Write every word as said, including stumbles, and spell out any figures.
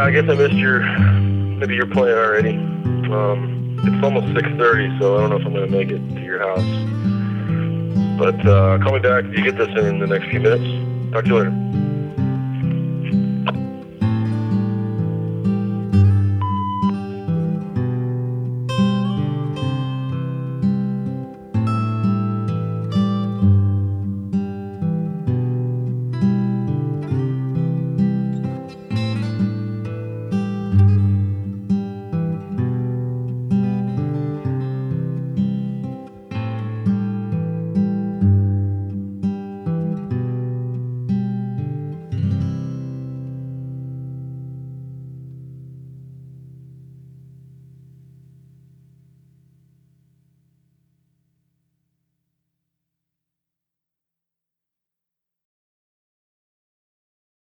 I guess I missed your, maybe your plan already. Um, it's almost six thirty, so I don't know if I'm going to make it to your house. But uh, call me back if you get this in the next few minutes. Talk to you later.